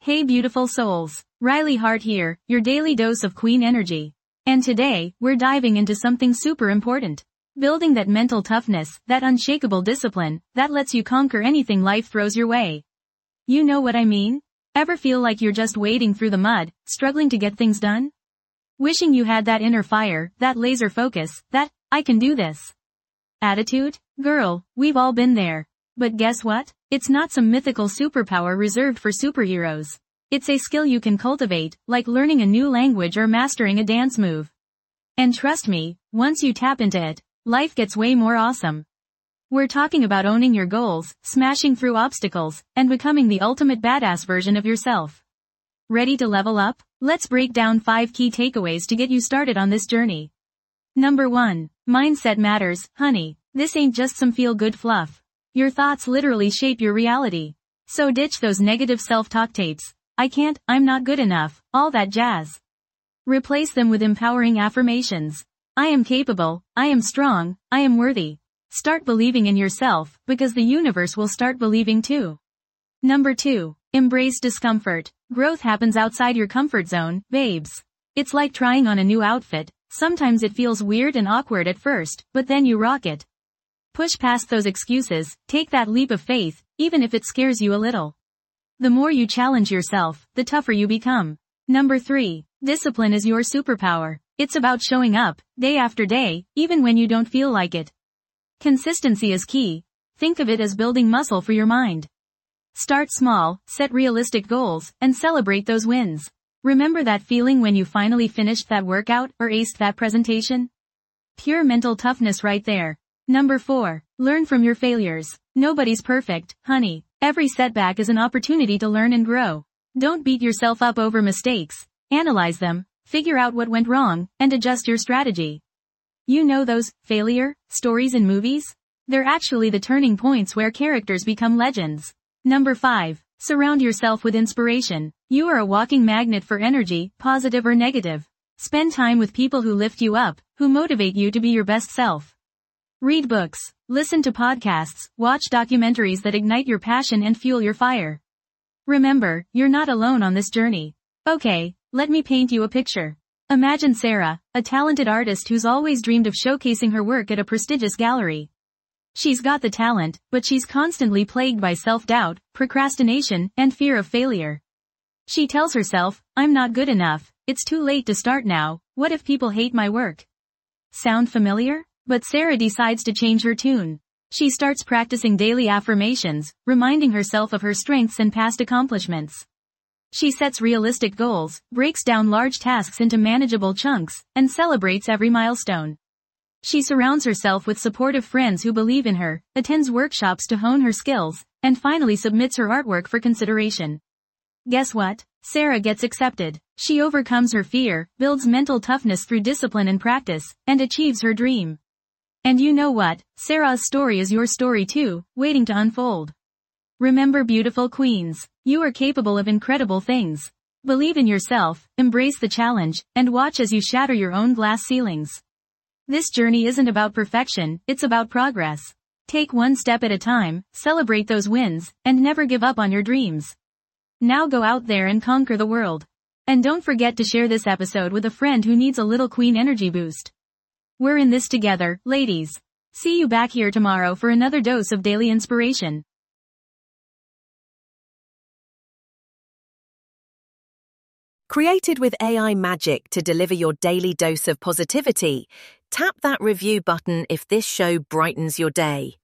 Hey beautiful souls, Riley Hart here, your daily dose of queen energy. And today, we're diving into something super important. Building that mental toughness, that unshakable discipline, that lets you conquer anything life throws your way. You know what I mean? Ever feel like you're just wading through the mud, struggling to get things done? Wishing you had that inner fire, that laser focus, that, I can do this attitude? Girl, we've all been there. But guess what? It's not some mythical superpower reserved for superheroes. It's a skill you can cultivate, like learning a new language or mastering a dance move. And trust me, once you tap into it, life gets way more awesome. We're talking about owning your goals, smashing through obstacles, and becoming the ultimate badass version of yourself. Ready to level up? Let's break down 5 key takeaways to get you started on this journey. Number 1. Mindset matters, honey. This ain't just some feel-good fluff. Your thoughts literally shape your reality. So ditch those negative self-talk tapes. I can't, I'm not good enough, all that jazz. Replace them with empowering affirmations. I am capable, I am strong, I am worthy. Start believing in yourself, because the universe will start believing too. Number 2. Embrace discomfort. Growth happens outside your comfort zone, babes. It's like trying on a new outfit. Sometimes it feels weird and awkward at first, but then you rock it. Push past those excuses, take that leap of faith, even if it scares you a little. The more you challenge yourself, the tougher you become. Number 3. Discipline is your superpower. It's about showing up, day after day, even when you don't feel like it. Consistency is key. Think of it as building muscle for your mind. Start small, set realistic goals, and celebrate those wins. Remember that feeling when you finally finished that workout or aced that presentation? Pure mental toughness right there. Number 4. Learn from your failures. Nobody's perfect, honey. Every setback is an opportunity to learn and grow. Don't beat yourself up over mistakes. Analyze them, figure out what went wrong, and adjust your strategy. You know those failure stories in movies? They're actually the turning points where characters become legends. Number 5. Surround yourself with inspiration. You are a walking magnet for energy, positive or negative. Spend time with people who lift you up, who motivate you to be your best self. Read books, listen to podcasts, watch documentaries that ignite your passion and fuel your fire. Remember, you're not alone on this journey. Okay, let me paint you a picture. Imagine Sarah, a talented artist who's always dreamed of showcasing her work at a prestigious gallery. She's got the talent, but she's constantly plagued by self-doubt, procrastination, and fear of failure. She tells herself, I'm not good enough, it's too late to start now, what if people hate my work? Sound familiar? But Sarah decides to change her tune. She starts practicing daily affirmations, reminding herself of her strengths and past accomplishments. She sets realistic goals, breaks down large tasks into manageable chunks, and celebrates every milestone. She surrounds herself with supportive friends who believe in her, attends workshops to hone her skills, and finally submits her artwork for consideration. Guess what? Sarah gets accepted. She overcomes her fear, builds mental toughness through discipline and practice, and achieves her dream. And you know what? Sarah's story is your story too, waiting to unfold. Remember, beautiful queens, you are capable of incredible things. Believe in yourself, embrace the challenge, and watch as you shatter your own glass ceilings. This journey isn't about perfection, it's about progress. Take one step at a time, celebrate those wins, and never give up on your dreams. Now go out there and conquer the world. And don't forget to share this episode with a friend who needs a little queen energy boost. We're in this together, ladies. See you back here tomorrow for another dose of daily inspiration. Created with AI magic to deliver your daily dose of positivity, tap that review button if this show brightens your day.